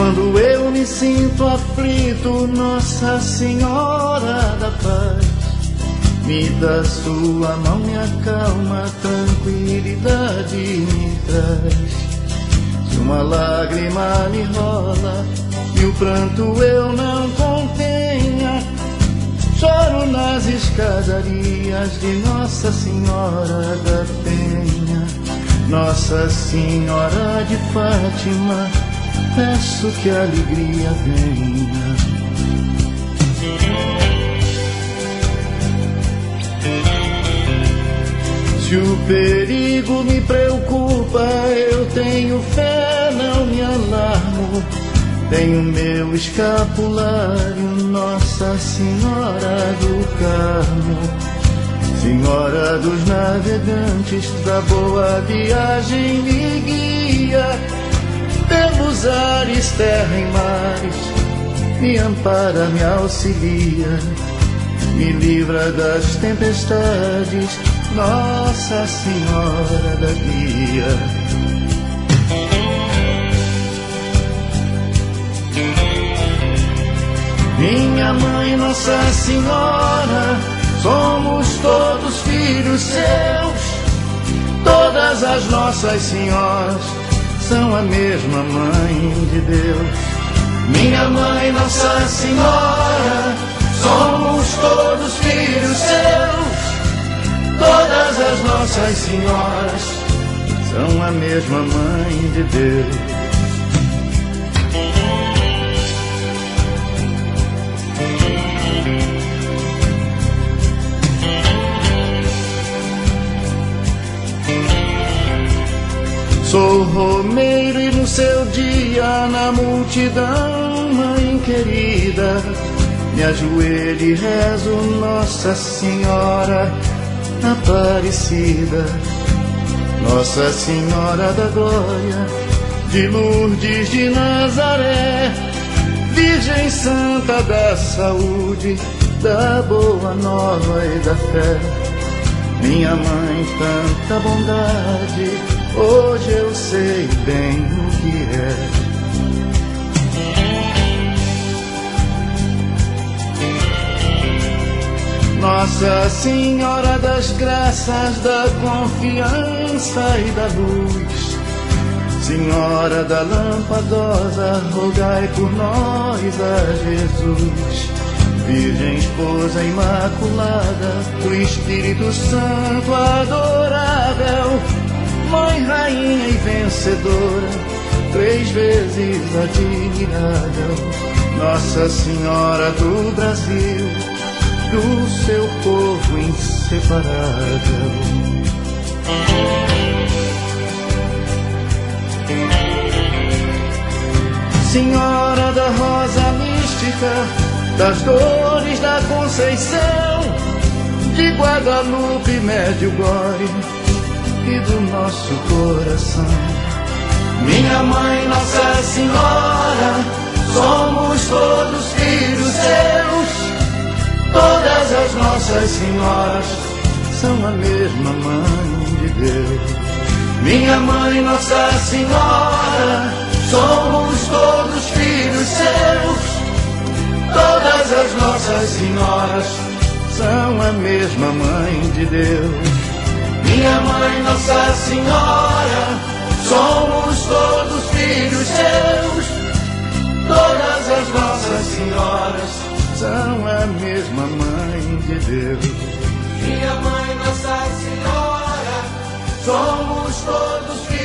Quando eu me sinto aflito, Nossa Senhora da Paz me dá sua mão, me acalma, tranquilidade me traz. Se uma lágrima me rola e o pranto eu não contenha, choro nas escadarias de Nossa Senhora da Penha. Nossa Senhora de Fátima, peço que a alegria venha. Se o perigo me preocupa, eu tenho fé, não me alarmo. Tenho meu escapulário, Nossa Senhora do Carmo. Senhora dos navegantes, da boa viagem me guia pelos ares, terra e mares, me ampara, me auxilia, me livra das tempestades, Nossa Senhora da Guia. Minha mãe, Nossa Senhora, somos todos filhos seus, todas as nossas senhoras são a mesma mãe de Deus. Minha mãe, Nossa Senhora, somos todos filhos seus, todas as nossas senhoras são a mesma mãe de Deus. Sou romeiro e no seu dia, na multidão, mãe querida, me ajoelho e rezo, Nossa Senhora Aparecida. Nossa Senhora da Glória, de Lourdes de Nazaré, Virgem Santa da Saúde, da Boa Nova e da Fé. Minha mãe, tanta bondade, hoje eu sei bem o que é. Nossa Senhora das Graças, da confiança e da luz, Senhora da Lampadosa, rogai por nós a Jesus. Virgem Esposa Imaculada, do Espírito Santo adorável, Mãe, Rainha e Vencedora, 3 vezes admirável, Nossa Senhora do Brasil, do seu povo inseparável. Senhora da Rosa Mística, das Dores da Conceição, de Guadalupe, Medjugorje e do nosso coração. Minha mãe, Nossa Senhora, somos todos filhos seus, todas as nossas senhoras são a mesma mãe de Deus. Minha mãe, Nossa Senhora, somos todos filhos seus, todas as nossas senhoras são a mesma mãe de Deus. Minha mãe, Nossa Senhora, somos todos filhos seus, todas as nossas senhoras são a mesma mãe de Deus. Minha mãe, Nossa Senhora, somos todos filhos